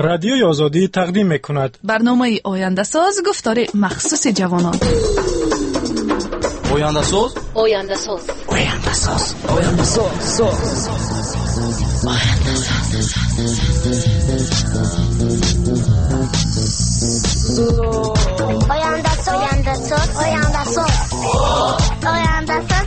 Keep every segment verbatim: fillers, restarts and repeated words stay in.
رادیوی آزادی تقدیم میکند برنامه آینده ساز گفتار مخصوص جوانان. آینده ساز آینده ساز آینده ساز آینده ساز آینده ساز آینده ساز آینده ساز آینده ساز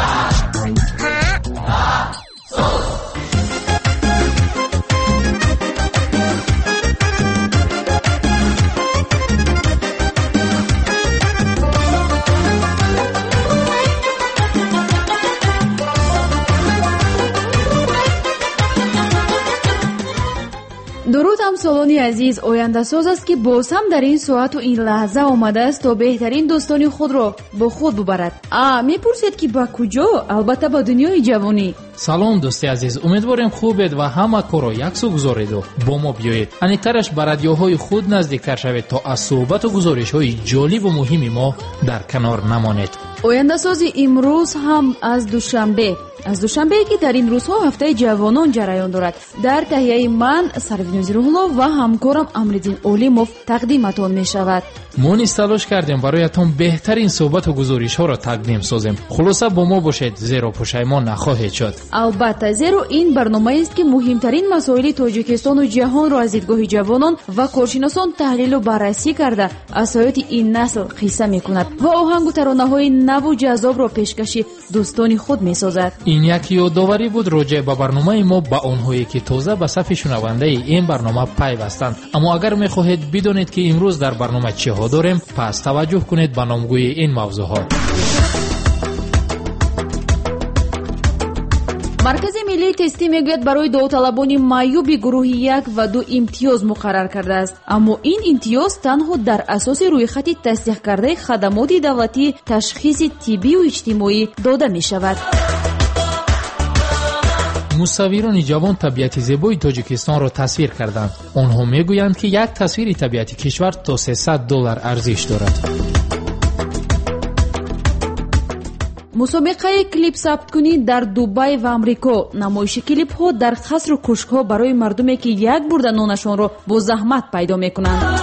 درود همسالانی عزیز، آینده ساز است که باز هم در این ساعت و این لحظه آمده است تا بهترین دوستان خود را با خود ببرد. آ میپرسید که با کجا؟ البته با دنیای جوانی. سلام دوستی عزیز، امیدواریم خوبید و همه کارو یکسو گذارید و با ما بیایید. انیترش به رادیوهای خود نزدیکتر شوید تا از صحبت و گزارش‌های جالب و مهمی ما در کنار نمانید. آینده ساز امروز هم از دوشنبه از دوشنبه که در این روزها هفته جوانان جریان دارد. در تهیه من سرویناز روح‌الله و همکارم امرالدین اولیموف تقدیمتان می شود. ما نیز تلاش کردیم برایتان بهترین صحبت و گزارش ها را تقدیم سازیم. خلاصه با ما باشید، زیرا پشیمان نخواهید شد. البته زیرا این برنامه است که مهمترین مسائل تاجیکستان و جهان را از دیدگاه جوانان و کارشناسان تحلیل و بررسی کرده از حیات این نسل قصه می کند و آهنگ و ترانه های نو و جذاب را پیشکش دوستان خود می سازد. این یک یادآوری بود راجع به برنامه ما با آنهایی که تازه به صف شنونده این برنامه پیوستند. اما اگر می خواهید بدانید که امروز در برنامه چه ها داریم، پس توجه کنید به نامگوی این موضوع ها. مرکز ملی تستی میگوید برای داوطلبان معیوب گروه یک و دو امتیاز مقرر کرده است، اما این امتیاز تنها در اساس رویخط تصدیق کرده خدمات دولتی تشخیص طبی و اجتماعی داده می شود. مصوران جوان طبیعت زیبای تاجیکستان را تصویر کردند. آنها میگویند که یک تصویر طبیعت کشور تا سیصد دلار ارزش دارد. مسابقه کلیپ ثبت کنی در دبی و امریکا. نمایش کلیپ ها در قصر و کشک ها برای مردمی که یک برده نانشان را با زحمت پیدا میکنند.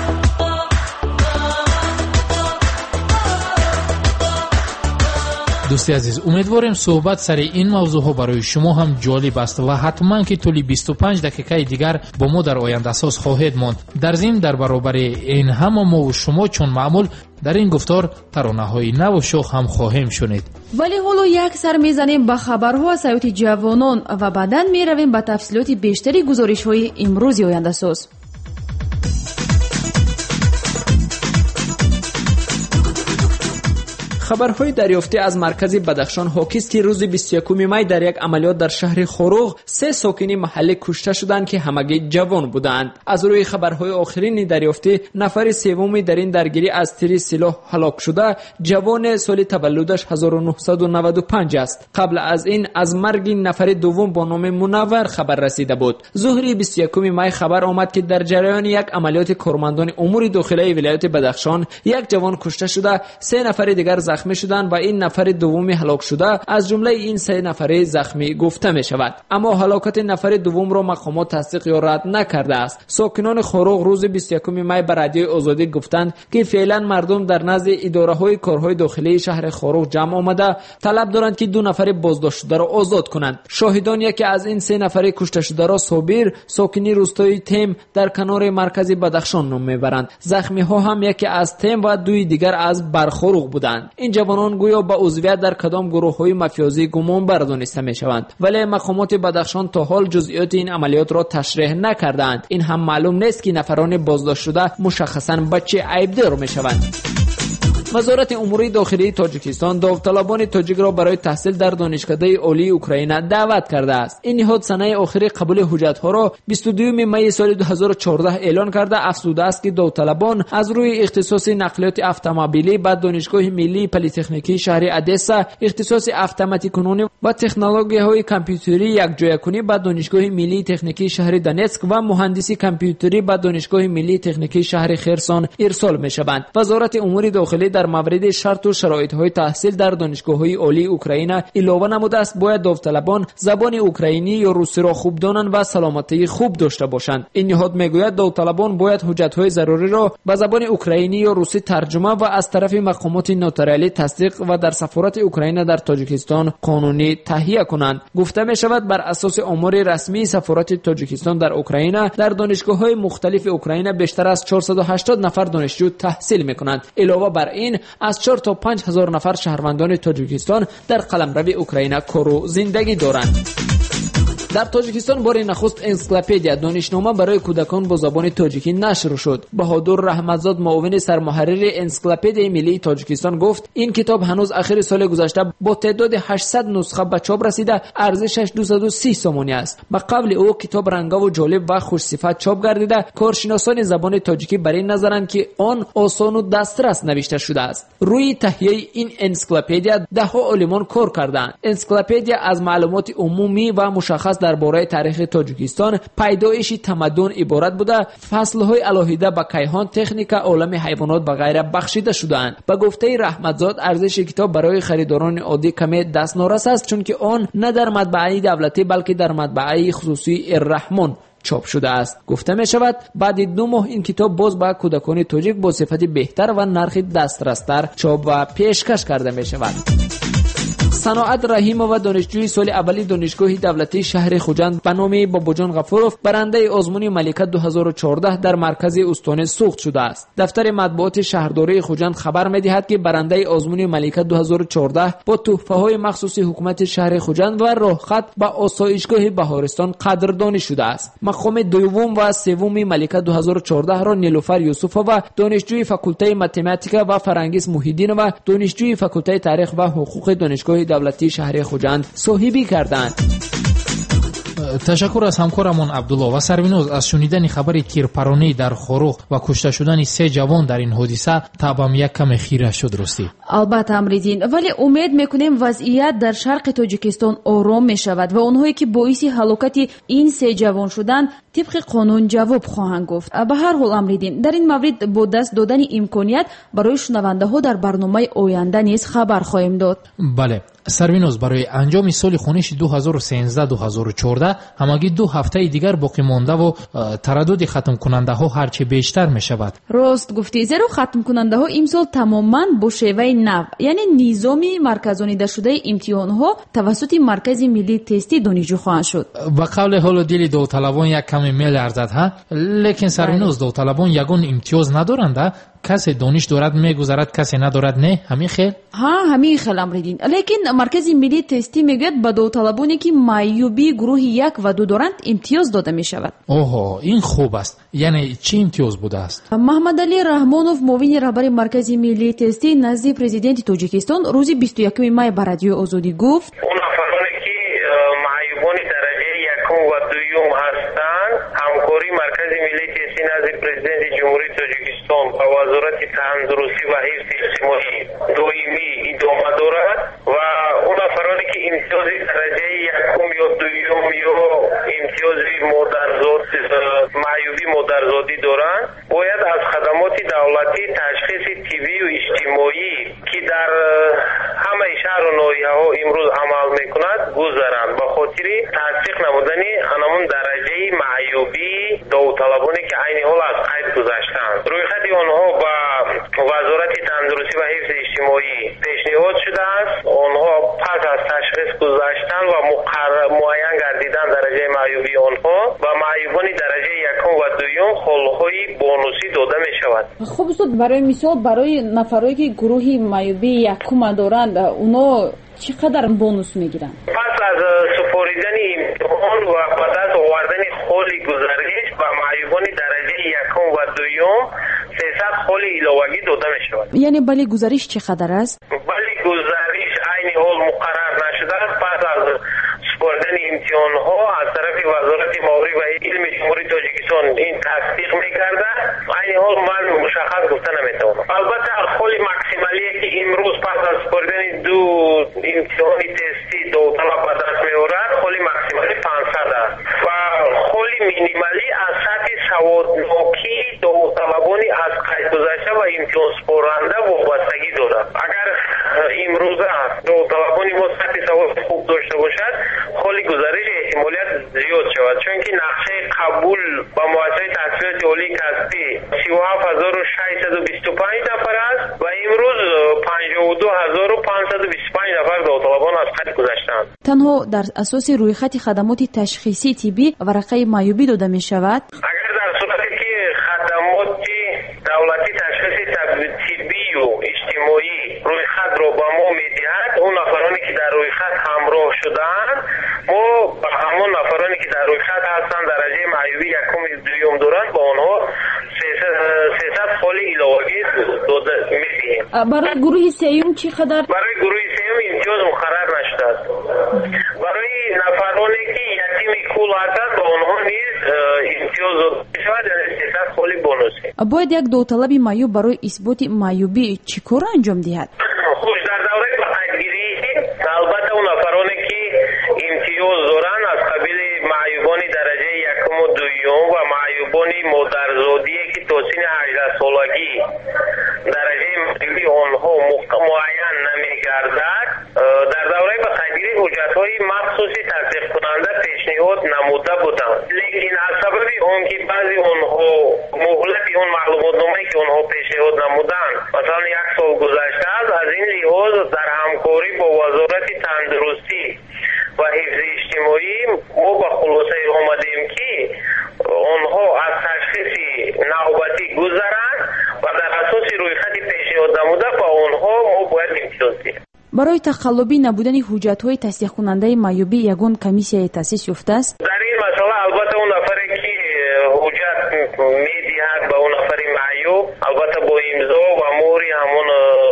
دوستی عزیز، امیدواریم صحبت سر این موضوع ها برای شما هم جالب است و حتما که طول بیست و پنج دقیقه دیگر با ما در آینده ساز خواهید ماند. در ضمن در برابر این همه ما و شما چون معمول در این گفتار ترانه های نو و شوق هم خواهیم شنید. ولی حالا یک سر میزنیم به خبرها از حیات جوانان و بعداً میرویم به تفصیلات بیشتری گزارش های امروز آینده ساز. خبرهای دریافته از مرکز بدخشان حاکی است که روز بیست و یکم می در یک عملیات در شهر خوروغ سه ساکن محله کشته شدند که همگی جوان بودند. از روی خبرهای آخرین دریافته نفر سوم در این درگیری از تیر سلاح هلاک شده جوان سال تولدش هزار و نهصد و نود و پنج است. قبل از این از مرگ نفر دوم با نام منور خبر رسیده بود. ظهر بیست و یکم می خبر آمد که در جریان یک عملیات کارمندان امور داخلی ولایت بدخشان یک جوان کشته شده، سه نفر دیگر زخمی شدند و این نفر دومی هلاک شده. از جمله این سه نفر زخمی گفته می شود، اما هلاکت نفر دوم را مقامات تصدیق یا رد نکرده است. ساکنان خوروغ روز بیست و یکم می به رادیوی آزادی گفتند که فعلا مردم در نزد اداره های کارهای داخلی شهر خوروغ جمع آمده طلب دارند که دو نفر بازداشت شده را آزاد کنند. شاهدان یکی از این سه نفر کشته شده را صابر ساکنی روستای تیم در کنار مرکز بدخشان نام میبرند. زخمی ها هم یکی از تیم و دوی دیگر از برخوروغ بودند. این جوانان گویا با عضویت در کدام گروه‌های مافیازی گمان بر دانسته می‌شوند، ولی مقامات بدخشان تا حال جزئیات این عملیات را تشریح نکردند. این هم معلوم نیست که نفران بازداشت شده مشخصاً به چه عیب‌دار می‌شوند. وزارت امور داخلی تاجیکستان داوطلبان تاجیک را برای تحصیل در دانشکده عالی اوکراین دعوت کرده است. این نهاد سنه آخر قبول حجت‌ها را بیست و دوم می سال دو هزار و چهارده اعلان کرده افزوده است که داوطلبان از روی اختصاص نقلیات اتومبیلی به دانشگاه ملی پلی‌تکنیکی شهر ادسا، اختصاص اتوماتیک‌کنونی و تکنولوژی‌های کامپیوتری یکجایکنی به دانشگاه ملی تکنیکی شهر دونتسک و مهندسی کامپیوتری به دانشگاه ملی تکنیکی شهر خرسون ارسال می‌شوند. وزارت امور داخلی در در مورد شرط و شرایط‌های تحصیل در دانشگاه‌های عالی اوکراین علاوه نموده است باید داوطلبان زبان اوکراینی یا روسی را خوب دانند و سلامتی خوب داشته باشند. این نهاد میگوید داوطلبان باید حجت‌های ضروری را به زبان اوکراینی یا روسی ترجمه و از طرف مقامات نوتاریالی تصدیق و در سفارت اوکراین در تاجیکستان قانونی تهیه کنند. گفته می شود بر اساس آمار رسمی سفارت تاجیکستان در اوکراین در دانشگاه‌های مختلف اوکراین بیشتر از چهارصد و هشتاد نفر دانشجو تحصیل می‌کنند. علاوه بر این از چهار تا پنج هزار نفر شهروندان تاجیکستان در قلمرو اوکراین کار و زندگی دارند. در تاجیکستان بار نخست انسیکلوپدیا دانشنامه برای کودکان با زبان تاجیکی نشر شد. بهادر رحمتزاد معاون سرمحرر انسیکلوپدیای ملی تاجیکستان گفت این کتاب هنوز اخر سال گذشته با تعداد هشتصد نسخه به چاپ رسیده ارزشش دویست و سی سومانی است. به قول او کتاب رنگا و جالب و خوش صفت چاپ گردیده. کارشناسان زبان تاجیکی بر این نظرند که آن آسان و دسترس نوشته شده است. روی تهیه این انسیکلوپدیا ده ها عالمان کار کردند. انسیکلوپدیا از معلومات عمومی و مشخص درباره تاریخ تاجیکستان، پیدایش تمدن عبارت بوده. فصل‌های علاهیده به کیهان، تکنیک، عالم حیوانات و غیره بخشیده شده‌اند. به گفته رحمتزاد ارزش کتاب برای خریداران عادی کمی دستنارس است چون که آن نه در مطبعه دولتی بلکه در مطبعه خصوصی الرحمن چاپ شده است. گفته می شود بعد دو ماه این کتاب باز به کودکان تاجیک با صفت بهتر و نرخ دسترستر چاپ و پیشکش کرده می شود. صناعت رحیمова دانشجوی سال اولی دانشگاه دولتی شهر خوجند به نام باباجان غفوروف برنده آزمون ملکه دو هزار و چهارده در مرکز استان سوخت شده است. دفتر مطبوعات شهرداری خوجند خبر می‌دهد که برنده آزمون ملکه دو هزار و چهارده با تحفه‌های مخصوصی حکومت شهر خوجند و راهخط به آسایشگاه بهارستان قدردانی شده است. مقام دوم و سوم ملکه دو هزار و چهارده را نیلوفر یوسفova دانشجوی فاکولته متماتیکا و فرانگیس موحیدینova دانشجوی فاکولته تاریخ و حقوق دانشگاه دولتی شهر خوجند صاحبی کردند. تشکر از همکارمون عبدالله و سروینوز. از شنیدن خبر تیرپرانی در خوروغ و کشته شدن سه جوان در این حادثه تابم یک کم خیره شد. راستی البته امریدین، ولی امید میکنیم وضعیت در شرق تاجیکستان آرام میشود و اونهایی که باعث هلاکت این سه جوان شدند طبق قانون جواب خواهند گفت. به هر حال امریدین، در این مورد با دست دادن امکانیت برای شنونده ها در برنامه آینده نیز خبر خواهیم داد. بله سروینوز، برای انجام سال خونش دو هزار و سیزده دو هزار و چهارده همگی دو هفته دیگر باقی مانده و تردد ختم کننده ها هرچه بیشتر می شود. راست گفتی، زیرا ختم کننده ها امسال تماما با شیوه نو، یعنی نظامی مرکزانیده شده امتحان ها توسط مرکز ملی تستی دانشجو خواهند شد. به قول حال دل داوطلبان یک کمی میل ارزد ها، لیکن سروینوز داوطلبان یگان امتیاز ندارند. کسی دانش دارد میگذرد، کسی ندارد نه، همین خیل؟ ها همین خیل امریدین. لیکن مرکز ملی تستی میگوید به داوطلبانی که معیوبی گروه یک و دو دارند امتیاز داده می شود. اوه این خوب است. یعنی چی امتیاز بوده است؟ محمد علی رحمانوف معاون رهبر مرکز ملی تستی نزد پرزیدنت تاجیکستان روز بیست و یکم می بر رادیو آزادی گفت اون افرادی که معیوبان درجه یکم و دوم هستند همکاری مرکز ملی تستی نزد پرزیدنت جمهوری تاجیکستان و وزارت تندرستی و حفظ اجتماعی دائمی ادامه دارد و اون افرادی که امتیاز درجه یکم یا دوم یا امتیاز مادرزاد معیوبی مادرزادی دارند باید از خدمات دولتی تشخیص طبی و اجتماعی که در همه شهر و ناحیه ها امروز عمل میکند گذرند به خاطر تصدیق نمودن همون درجه معیوبی داوطلبانی که عین حال از قید گذشتند. رویخط آنها با وزارت تندرستی و حفظ اجتماعی پیشنهاد شده است. آنها پس از تشخیص گذشتن و مقرر معین گردیدن درجه معیوبی آنها و معیوبان درجه یکم و دوم خلق‌های بونوسی داده می شود. خب استاد، برای مثال برای نفرایی که گروه معیوبی یکم دارند اونا چقدر بونوس میگیرن؟ پس از سپاریدن امتحان و بعد از آوردن خال گزارش و معیوبان درجه یکم و دوم سیصد خال علاوه‌ای داده می شود. یعنی بله گزارش چقدر است؟ بله گزارش عین حال مقرر نشده است. پس از سپاریدن امتحان ها از طرف وزارت مالی و علم جمهوری تاجیکستان این تصدیق می‌کرده. عین حال من مشخص گفته نمی‌توانم. البته خال ماکسیمالی که امروز پس از سپاریدن دو امتحان تستی داوطلب به دست می‌آورد خال ماکسیمالی پانصد است و خال مینیمالی از سطح سوادناکی داوطلبانی از قید گذشته و امتیازپرنده وابستگی دارد. اگر امروزه داوطلبان ما سطح سواد خوب داشته باشد، خالی گزارش احتمالیت زیاد شود، چون که نقشه قبول به مؤسسه تحصیلات عالی کسبی سی و هفت هزار و ششصد و بیست و پنج نفر است و امروز پنجاه و دو هزار و پانصد و بیست و پنج نفر داوطلبان از خط گذشتند. تنها در اساس رویخط خدمات تشخیصی طبی ورقه معیوبی داده می شود. اگر در صورتی که خدمات دولتی تشخیص طبی و اجتماعی رویخط را به ما میدهد، اون نفرانی که در رویخط همراه شدند، ما به همون نفرانی که در رویخط هستند درجه معیوبی یکم دوم دارند با آنها سیصد خالی علاوگی داده میدهیم. برای گروه سیوم چی قدر؟ برای گروه سیوم امتیاز مقرر نشده. برای نفرانی که یتیم کول هستند با آنها نیز امتیاز داده شود، یعنی سیصد خالی بونوسی. باید یک داوطلب معیوب برای اثبات معیوبی چی کار انجام دهد؟ خوش در دوره بقیدگیری البته اون نفرانی که امتیاز دارن از قبیل معیوبان درجه یکم و دوم و معیوبان مادرزادی که تا سن هجده سالگی درجه معیوبی آنها معین نمیگردد، در دوره بقیدگیری حجت‌های مخصوصی تصدیق کننده پیشنهاد نموده بودند، لیکن از سبب اون که بعضی آنها مهلت اون معلوماتنامه‌ای که آنها پیشنهاد نمودند مثلا یک سال گذشته است، از این لحاظ در همکاری با وزارت تندرستی و حفظ اجتماعی ما با خلاصه آمدیم که آنها از تشخیص نوبتی گذرند و در اساس رویخط پیشنهاد نموده با آنها ما باید امتیاز دهیم. برای تقلبی نبودن حجت‌های تصدیق کننده معیوبی یگان کمیسیه تأسیس یافته است. در این مسئله البته اون نفری که حجت میدهد به اون نفر معیوب البته با امضا و مهر همون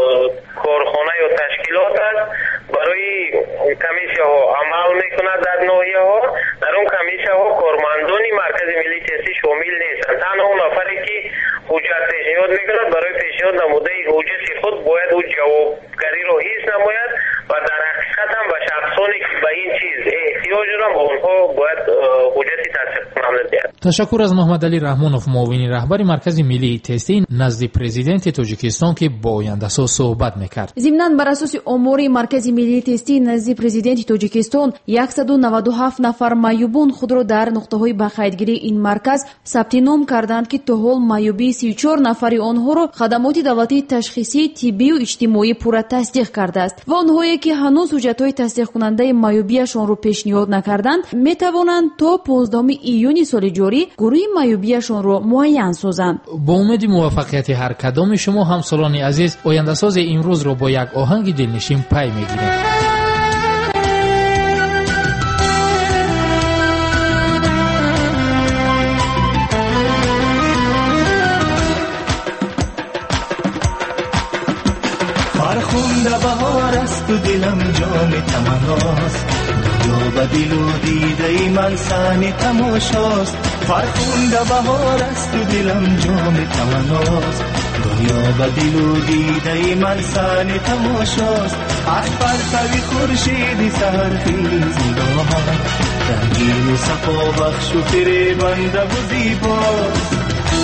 کارخانه یا تشکیلات است، برای کمیسیه ها عمل میکند. در ناحیه ها در اون کمیسیه ها کارمندان مرکز ملی تستی شامل نیستند، تنها اون نفری که حجت پیشنهاد میکند برای پیشنهاد نموده حجت خود باید او جوابگری را حیث نماید و در حقیقت هم به شخصانی که به این چیز احتیاج دارند اونها باید حجتی تصدیق کننده دهند. تشکر از محمد علی رحمانوف، معاون رهبر مرکز ملی تستی نزد پرزیدنت تاجیکستان که با آینده‌ساز صحبت میکرد. ضمناً بر اساس امور مرکز ملی تستی نزد پرزیدنت تاجیکستان صد و نود و هفت نفر معیوبان خود را در نقطه‌های بقیدگیری این مرکز ثبت نام کردند که تا حال معیوبی سی و چهار نفری آنها را خدمات دولتی تشخیصی طبی و اجتماعی پورا تصدیق کرده است و آنهایی که هنوز حجت‌های تصدیق کننده معیوبیشان را پیشنهاد نکردند میتوانند تا پانزدهم ایون سال جاری گروه معیوبیشان را معین سازند. با امید موفقیت هر کدام شما همسالان عزیز، آینده ساز امروز را با یک آهنگ دلنشین پی میگیریم. فرخنده بهار است و دلم جام تمناست، دنیا به دل و دیده من سن تماشاست. فرخنده بهار است و دلم جام تمناست، دنیا به دل و دیده من سن تماشاست. از پرتوی خورشید سحرخیز نگاهم رنگین و صفا بخش و فریبنده و زیباست.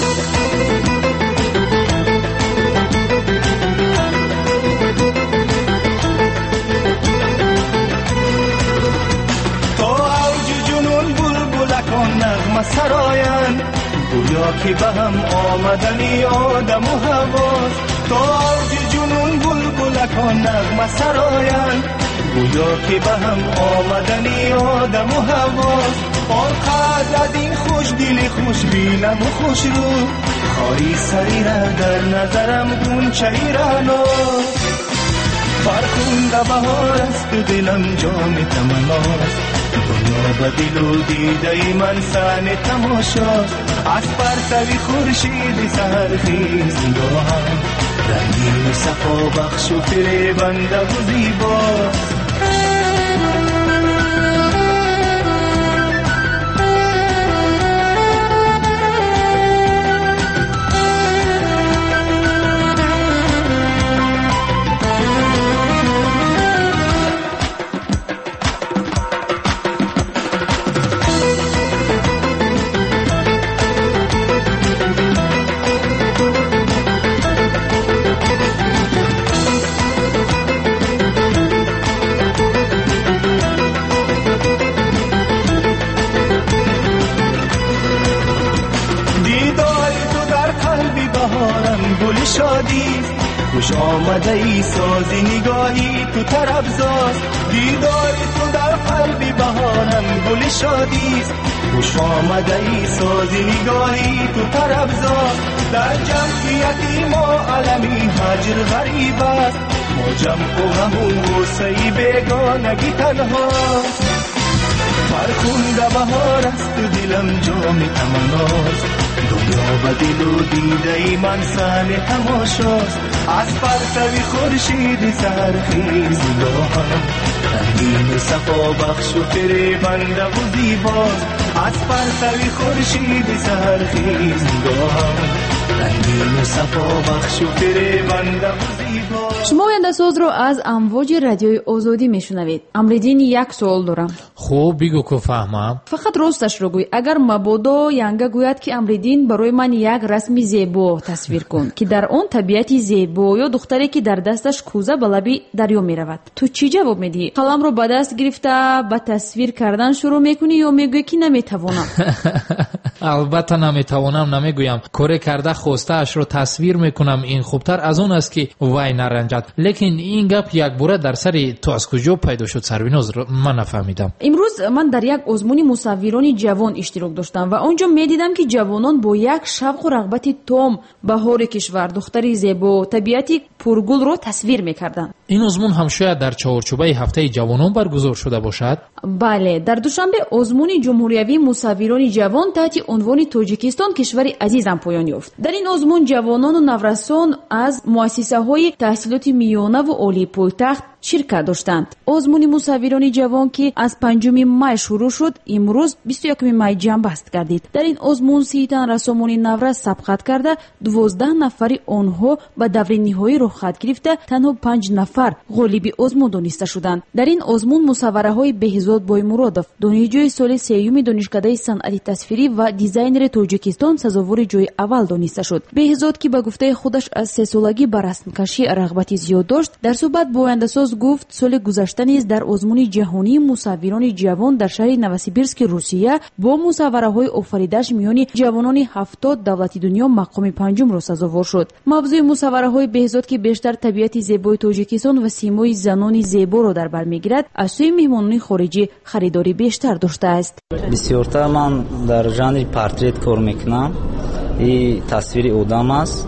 نغمه سراین گویا که به هم آمدنی آدم و هواست. تا اوج جنون بلبلکان نغمه سراین گویا که به هم آمدنی آدم و هواست. آنقدر از این خوش دل خوش بینم و خوش رو خاری سری را در نظرم گونچه رعناست. فرخنده بهار است و دلم جام تمناست، دنیا به دل و دیده من سن تماشاست. از پرتوی خورشید سحرخیز نگاهم رنگین و صفا بخش و فریبنده و زیباست. شادی است. خوش آمده ای سازی نگاهی تو طربزاست، دیدار تو در قلبی بهارم گل شادی است. خوش آمده ای سازی نگاهی تو طربزاست، در جمعیتی ما علمی هجر غریب است. ما جمع و غم و غصه بیگانگی تنهاست. فرخنده بهار است و دلم جام تمناست، دنیا و دل و دیده ای من صحن تماشاست. از پرتوی خورشید سحرخیز نگاهم رنگین و صفا بخش و فریبنده و زیباست. از پرتوی خورشید سحرخیز نگاهم رنگین و صفا بخش و فریبنده و زیباست. شما آینده ساز رو از امواج رادیوی آزادی میشنوید. امریدین یک سوال دارم. خوب بگو که فهمم. فقط راستش رو گوی. اگر مبادا ینگه گوید که امریدین برای من یک رسمی زیبا تصویر کن که در اون طبیعتی زیبا یا دختری که در دستش کوزه به لبی دریا میرود، تو چی جواب میدی؟ قلم رو به دست گرفته به تصویر کردن شروع میکنی یا میگوی که نمیتوانم؟ البته نمیتوانم نمیگویم. کاری کرده خواسته اش رو تصویر میکنم. این خوبتر از اون است که وای نرنجد. لیکن این گپ یک بوره در سری تو از کجا پیدا شد سرویناز؟ من نفهمیدم. امروز من در یک آزمون مصوران جوان اشتراک داشتم و اونجا میدیدم که جوانان با یک شوق و رغبت تام بهار کشور، دختری زیبا، طبیعتی پرگل رو تصویر میکردند. این آزمون هم شاید در چهارچوبه هفته جوانان برگزار شده باشد. بله، در دوشنبه آزمون جمهوریوی مصوران جوان تحت عنوان تاجیکستان کشوری عزیزم پایان یافت. در این آزمون جوانان و نورسان از مؤسسه‌های تحصیلات میانه و عالی پایتخت شرکت داشتند. آزمون مصوران جوان که از پنجم مای شروع شد، امروز بیست و یکم مای جمع بست گردید. در این آزمون سی تن رسامان نورس سبقت کرده، دوازده نفر آنها به دور نهایی رخ خط گرفته، تنها پنج نفر غالب آزمون دانسته شدند. در این آزمون مصوره‌های بهزاد بایمرادov، دانشجوی سال سیوم دانشکده صنعت تصویری و دیزاینر تاجیکستان سزاوار جای اول دانسته شد. بهزاد که به گفته خودش از سه سالگی به رسمکشی رغبتی زیاد داشت، در صحبت با آینده‌ساز گفت سال گذشته نیز در آزمون جهانی مصوران جوان در شهر نوسیبیرسک روسیه با مصوره‌های آفریدش میان جوانان هفتاد دولت دنیا مقام پنجم را سزاوار شد. موضوع مصوره‌های بهزاد که بیشتر طبیعت زیبای تاجیکستان و سیمای زنان زیبا را در بر میگیرد، از سوی مهمانان خارجی خریداری بیشتر داشته است. بسیارتر من در ژانر پورتریت کار میکنم. این تصویر آدم است،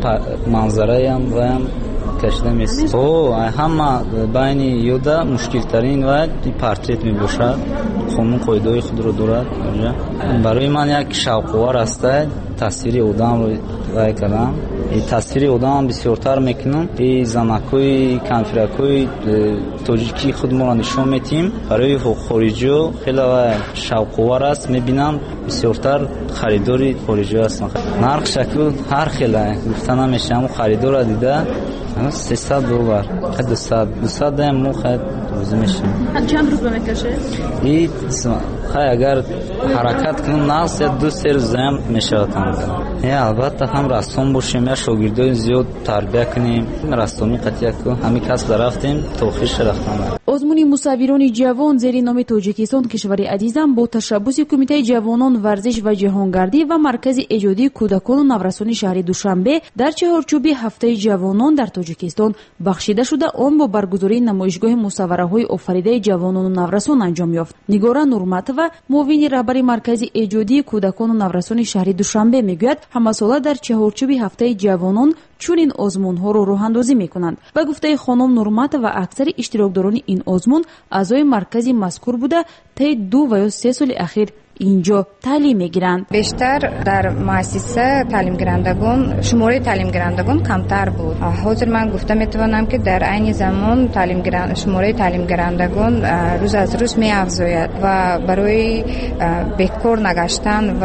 منظره هم و هم کشیده میست. او همه بین یودا مشکل ترین و پورتریت میباشد. قانون قاعده خود رو دارد. برای من یک شوق‌آور است تصویر آدم رو وای کردم. این تصویر آدم بسیارتر میکنم. این زنکوی کنفرکوی تاجیکی خود ما نشون میدیم. برای خارجی خیلی شوق‌آور است. میبینم بسیارتر خریداری خارجی هستند. نرخ شکل هر خیلی گفتن نمیشه، اما خریدار دیده سیصد دلار، دویست دویست دم خرید روزی میشه. چند روز میکشه؟ این خیلی اگر حرکت کنم نقص دو سه روز هم میشه تمام. البته هم رسام باشیم یا شاگردای زیاد تربیت کنیم. رسامی قطعی کو همین کس رفتیم توخیش رفتم. آزمون مصوران جوان زیر نام تاجیکستان کشوری عزیزم با تشبث کمیته جوانان ورزش و جهانگردی و مرکز ایجادی کودکان و نورسان شهر دوشنبه در چهارچوب هفته جوانان در تاجیکستان بخشیده شده، آن با برگزاری نمایشگاه مصوره‌های آفریده جوانان و نورسان انجام یافت. نگارا نورماتова، معاون رهبر مرکز ایجادی کودکان و نورسان شهر دوشنبه میگوید همه ساله در چهارچوب هفته جوانان چنین آزمون‌ها را راه اندازی می‌کنند. به گفته خانم نورماتова، اکثر اشتراکداران این آزمون اعضای مرکزی مذکور بوده طی دو و یا سه سال اخیر اینجا تعلیم میگیرند. بیشتر در مؤسسه تعلیم گیرندگان شماره تعلیم گیرندگان کمتر بود. حاضر من گفته میتوانم که در عین زمان تعلیم گیرند شماره تعلیم گیرندگان روز از روز میافزاید و برای بکار نگشتن و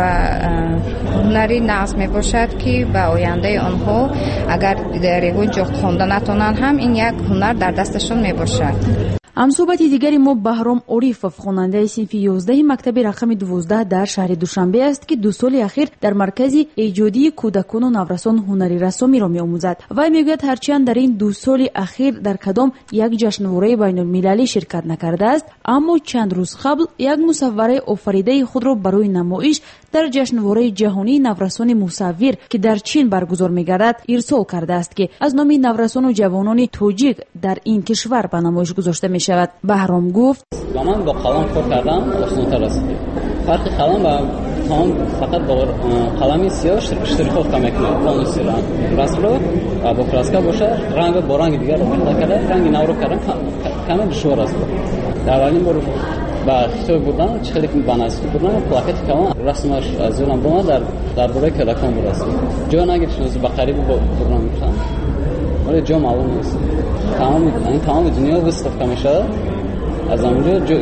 هنری نقص میباشد که به آینده آنها اگر در یگان جا خوانده نتونن هم این یک هنر در دستشون میباشد. ҳамсӯҳбати дигари мо баҳром орифов хонандаи синфи ёздаҳи мактаби рақами дувоздаҳ дар шаҳри душанбе аст, ки ду соли ахир дар маркази эҷодии кӯдакону наврасон ҳунари рассомиро меомӯзад. вай мегӯяд ҳарчанд дар ин ду соли ахир дар кадом як ҷашнвораи байнулмилалӣ ширкат накардааст, аммо чанд рӯз қабл як мусаввараи офаридаи худро барои намоиш дар ҷашнвораи ҷаҳонии наврасони мусаввир, ки дар чин баргузор мегардад, ирсол кардааст, ки аз номи наврасону ҷавонони тоҷик дар ин кишвар ба намоиш гузошта мешавад. баҳром гуфт: ба ман бо қалам кор кардан осонтар аст. фарқи қалам ва том фақат бо қалами сиёҳ штриховка мекунад. полностью расро бо краска боша, ранг бо ранги дигар омехта карда, ранги навро кардан каме душвор аст. дар аввалин бор ба хитоби бурдан чихеле ба насби бурдан плакати калон расмаш зӯрам бома дар дар бораи кӯдакон будаст. ҷо нагирифтем ба қариб бурдан мекунам. ولی جا معلوم نیست. تمام این تمام دنیا وستفکا میشه. از اونجا جو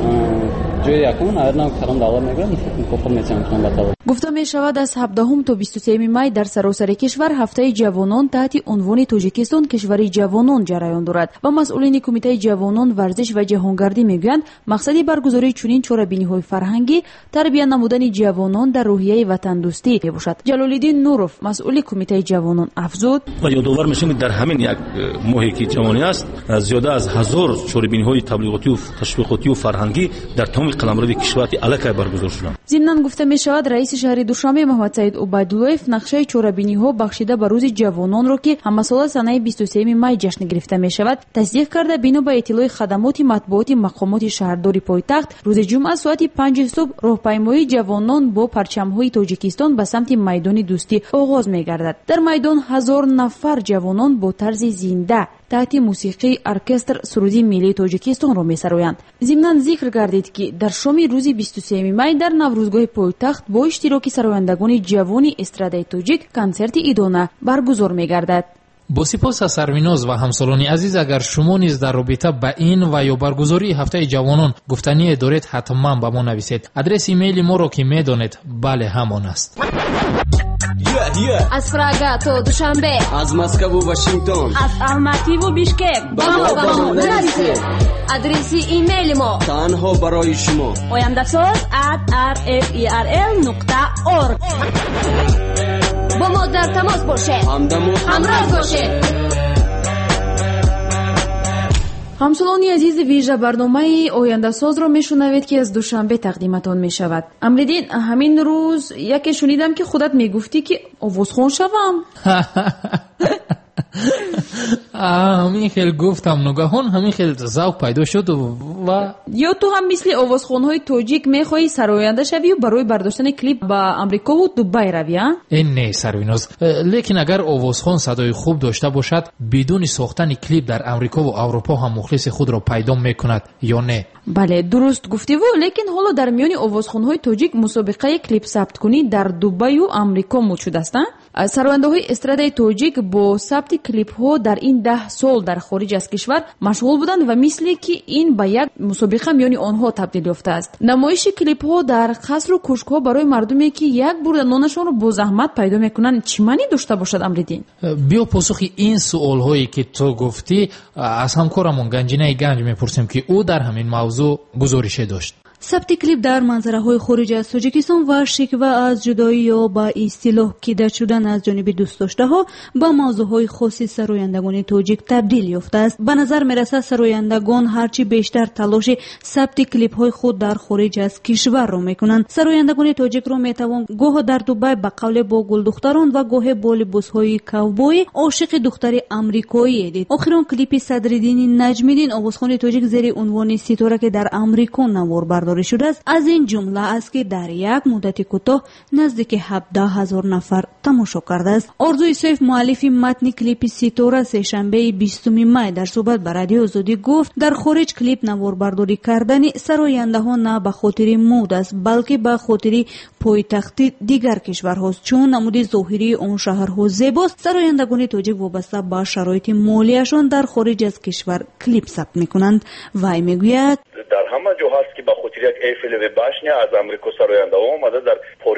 جوی یکم نهایتاً کلام دلار میگیرن. کفر میتونم کنم باتال. گفته میشود از هفدهم تا بیست و سوم می در سراسر کشور هفته جوانان تحت عنوان تاجیکستان کشوری جوانان جریان دارد و مسئولین کمیته جوانان ورزش و جهانگردی میگویند مقصد برگزاری چنین چهاربینی‌های فرهنگی تربیت نمودن جوانان در روحیه وطن دوستی باشد. جلال‌الدین نوروف مسئول کمیته جوانان افزود: و یادآور میشیم در همین یک ماهی که جوانی است زیاده از هزار چهاربینی‌های تبلیغاتی و تشویقاتی و فرهنگی در تمام قلمرو کشور الکی برگزار شدند. ضمن گفته میشود رئیس شهری دوشنبه محمد سعید عبیداللهیف نقشه چهاربینی‌ها بخشیده به روز جوانان را که همسال سنه بیست و سوم می جشن گرفته میشود تصدیق کرده. بنا به اطلاع خدمات مطبوعاتی مقامات شهرداری پایتخت روز جمعه ساعت پنج صبح راهپیمایی جوانان با پرچم‌های تاجیکستان به سمت میدان دوستی آغاز می‌گردد. در میدان هزار نفر جوانان با طرز زنده تحت موسیقی ارکستر سرودی ملی تاجیکستان را می‌سرایند. ضمن ذکر گردید که در شام روز بیست و سوم می در نوروزگاه پایتخت با اشتراک سرایندگان جوانی استرادای تاجیک کنسرت ایدانه برگزار می‌گردد. با سپاس از سرویناز و همسالان عزیز، اگر شما نیز در رابطه با این و یا برگزاری هفته جوانان گفتنی دارید حتما به ما نویسید. آدرس ایمیل ما را که میدانید بله همان است. از پراگا تا دوشنبه، از مسکو و واشنگتن، از الماتی و بیشکک با ما با ما نویسید. آدرس ایمیل ما تنها برای شما oyandasaz at r f e r l نقطه org. با ما در تماس باشه، همراه باشه. همسالانی عزیز، ویژه برنامه آینده‌ساز را میشنوید که از دوشنبه تقدیمتان میشود. امریدین، همین روز یکی شنیدم که خودت میگفتی که آوازخوان شوم. همین خیلی گفتم نگاهان همین خیلی ذوق پیدا شد و یا تو هم مثل آوازخوان‌های تاجیک میخوای سراینده شوی و برای برداشتن کلیپ با امریکا و دبی روی؟ این نه سرویناز، لیکن اگر آوازخوان صدای خوب داشته باشد بدون ساختن کلیپ در امریکا و اروپا هم مخلص خود را پیدا میکند یا نه؟ بله درست گفتی. و لیکن حالا در میان آوازخوان‌های تاجیک مسابقه کلیپ ثبت کنی در دبی و امریکا موجود است. سراینده‌های استرادای تاجیک با ثبت کلیپ ها در این ده سال در خارج از کشور مشغول بودند و مثلی که این به یک مسابقه میان آنها تبدیل یافته است. نمایش کلیپ ها در قصر و کوشک ها برای مردمی که یک برده نانشان را با زحمت پیدا میکنند چه معنی داشته باشد امریدین؟ بیا پاسخ این سوال هایی که تو گفتی از همکارمون گنجینه گنج میپرسیم که او در همین موضوع گزارش داشت. ثبت کلیپ در منظره‌های خارج از تاجیکستان و شکوه از جدایی یا با اصطلاح کیده شدن از جانب دوست داشته‌ها با موضوعهای خاصی سرایندگان تاجیک تبدیل یافته است. به نظر می‌رسد سرایندگان هرچی بیشتر تلاش ثبت کلیپ‌های خود در خارج از کشور را می‌کنند. سرایندگان تاجیک را می‌توان گاه در دبی به قول با گل دختران و گاه با لباس‌های کاوبوی عاشق دختر آمریکایی دید. آخرین کلیپ صدرالدین نجمی‌دین آوازخوان تاجیک زیر عنوان ستاره که در آمریکا نوار داری شده است از این جمله است که در یک مدت کوتاه نزدیک هفده هزار نفر تماشا کرده است. آرزوی سیف مؤلف متن کلیپ ستاره سه‌شنبه بیستم می در صحبت با رادیو آزادی گفت در خارج کلیپ نواربرداری کردن سراینده ها نه به خاطر مود است بلکه به خاطر پایتخت دیگر کشورهاست، چون نمود ظاهری آن شهرها زیباست. سرایندگان تاجیک وابسته به شرایط مالیشان در خارج از کشور کلیپ ثبت میکنند. وی میگوید در همه جا هست که به خاطر یک ایفل و باشنی از امریکا سراینده ها آمده در پاریس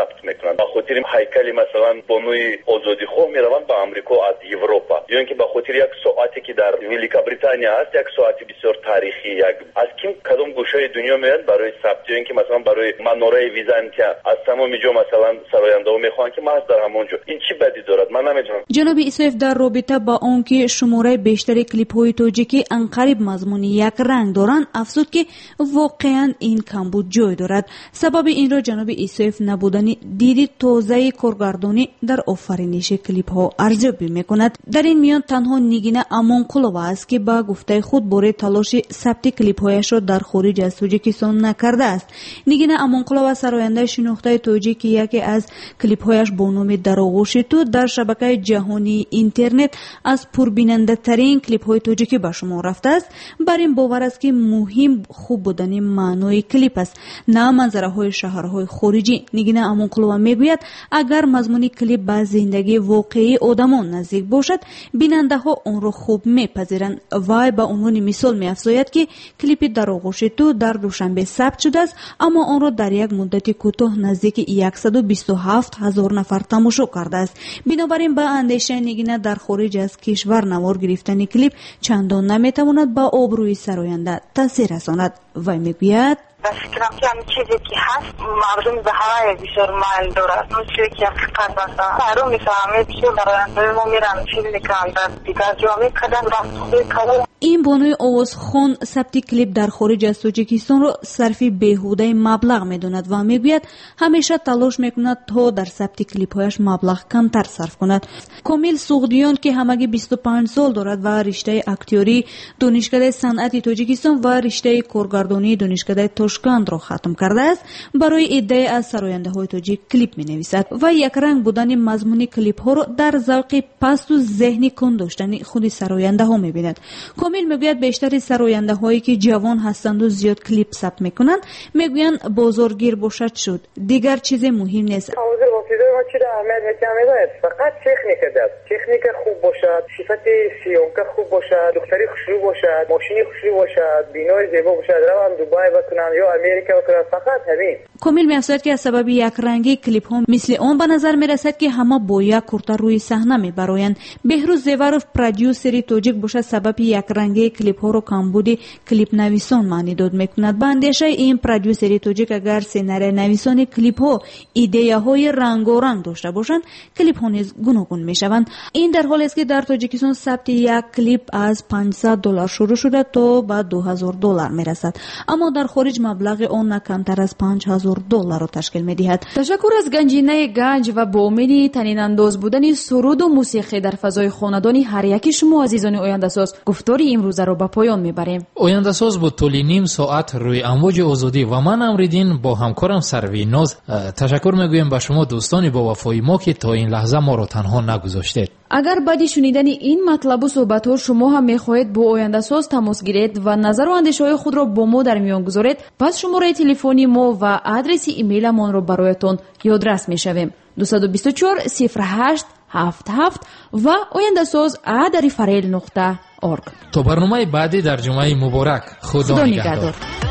ثبت میکنند. به خاطر هیکل مثلا بانوی آزادی خواه میروند به امریکا از اروپا، یا اینکه به خاطر یک ساعتی که در ویلیکا بریتانیا است، یک ساعتی بسیار تاریخی، یک از کیم کدام گوشه دنیا میاد برای ثبت، یا اینکه مثلا برای مناره ویزن که از تمام جا مثلا سراینده میخوان که محض در همونجا. این چی بدی دارد؟ من نمیدونم. جناب ایسوف در رابطه با آنکه شماره بیشتر کلیپ های توجیکی انقریب مضمون یک رنگ دارند افزود که واقعا این کمبود جای دارد. سبب این را جناب ایسوف نبودن دید تازه کارگردانی در آفرینش کلیپ ها ارزیابی میکند. در این میان تنها نیگینا امانقلووا است که با گفته خود برای تلاش ثبت کلیپ هایش را در خارج از توجیکستان نکرده است. نیگینا امانقلووا سراینده شناخته توجیک که یکی از کلیپ هایش با نام در آغوش تو در شبکه جهانی اینترنت از پربیننده ترین کلیپ های توجیکی به شما رفته است. بر این باور است که مهم خوب بودن معنای کلیپ است، نه منظره های شهرهای خارجی. نیگینا امانقلووا میگوید اگر مضمون کلیپ به زندگی واقعی آدمان نزدیک باشد بیننده ها آن را خوب میپذیرند. وای به عنوان مثال میافزاید که کلیپ در آغوش تو در دوشنبه ثبت شده است، اما آن را در یک مدت کوتاه نزدیک صد و بیست و هفت هزار نفر تماشا کرده است. بنابراین به اندیشه نیگینا در خارج از کشور نوار گرفتن کلیپ چندان نمیتواند به آبروی سراینده تاثیر رساند. وی میگوید و فکرم که همین چیزی که هست مردم به هوای بسیار مایل دارد. اون چیزی که حقیقت بسته معلوم میفهمه بسیار براینده ما میرن چیزی میکنم در دیگر جامعه کدن رفت خوبی کدن. این بانوی آوازخوان ثبت کلیپ در خارج از توجیکستان را صرف بیهوده مبلغ میداند و میگوید همیشه تلاش میکند تا در ثبت کلیپ هایش مبلغ کمتر صرف کند. کامیل سوغدیان که همگی بیست و پنج سال دارد و رشته اکتیوری دانشکده صنعت توجیکستان و رشته کارگردانی دانشکده تاشکند را ختم کرده است، برای ادعای از سراینده های توجیک کلیپ می نویسد و یک رنگ بودن مضمون کلیپ ها را در ذوق پست و ذهنی کند داشتن خود سراینده ها می بیند. کامیل میگوید بیشتر سراینده هایی که جوان هستند و زیاد کلیپ ثبت میکنند میگویند بازارگیر باشد شد، دیگر چیز مهم نیست. حاضر وافیزای ما چی را اهمیت میکنه؟ فقط تکنیک دست، تکنیک خوب باشد، صفت سیانکه خوب باشد، دختری خوشرو باشد، ماشینی خوشرو باشد، بینای زیبا باشد، روان دبی بکنن یا امریکا بکنن، فقط همین. کامیل میافزاید که از سبب یک رنگی کلیپ ها مثل آن به نظر میرسد که همه با یک کرتا روی صحنه میبرایند. بهروز زیورف پرودیوسری توجیک باشد سبب یک رنگی کلیپ ها رو کمبود کلیپ نویسان معنی داد میکند. به اندیشه این پرودیوسری توجیک اگر سیناری نویسان کلیپ ها ایده های رنگارنگ داشته باشند کلیپ ها نیز گوناگون میشوند. این در حالی است که در تاجیکستان ثبت یک کلیپ از پانصد دلار شروع شده تا به دو هزار دلار میرسد، اما در خارج مبلغ آن نه کمتر از پنج هزار دلار را تشکیل میدهد. تشکر از گنجینه گنج و با امید تنین انداز بودن سرود و موسیقی در فضای خاندانی هر یکی شما عزیزان آینده ساز گفتاری امروز را به پایان میبریم. آینده ساز با طول نیم ساعت روی امواج آزادی و من امریدین با همکارم سروی ناز تشکر میگویم به شما دوستان با وفای ما که تا این لحظه ما را تنها نگذاشتید. اگر بعد شنیدن این مطلب و صحبت‌ها شما هم می‌خواهید با آینده ساز تماس گیرید و نظر و اندیشه‌های خود را با ما در میان گذارید، پس شماره تلفنی ما و آدرس ایمیلمان را برایتان یادرس می‌شویم: دو دو چهار صفر هشت هفت هفت و آینده ساز ادری فریل نقطه اورگ. تا برنامه بعدی در جمعه مبارک. خدا, خدا نگهدار.